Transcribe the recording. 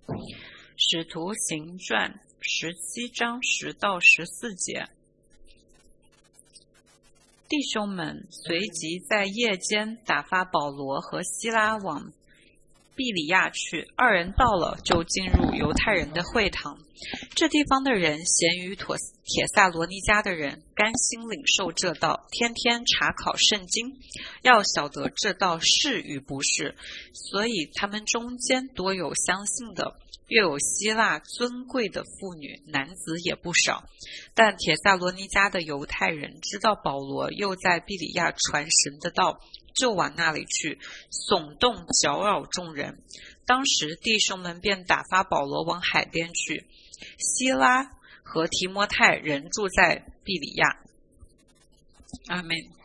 使徒行传17章10到14节。弟兄们随即在夜间打发保罗和西拉往庇里亚去，二人到了，就进入犹太人的会堂。这地方的人咸于帖撒罗尼迦的人，甘心领受这道，天天查考圣经，要晓得这道是与不是。所以他们中间多有相信的，又有希腊尊贵的妇女，男子也不少。但帖撒罗尼迦的犹太人知道保罗又在庇里亚传神的道，就往那里去，耸动搅扰众人。当时弟兄们便打发保罗往海边去，希拉和提摩太仍住在庇里亚。阿们。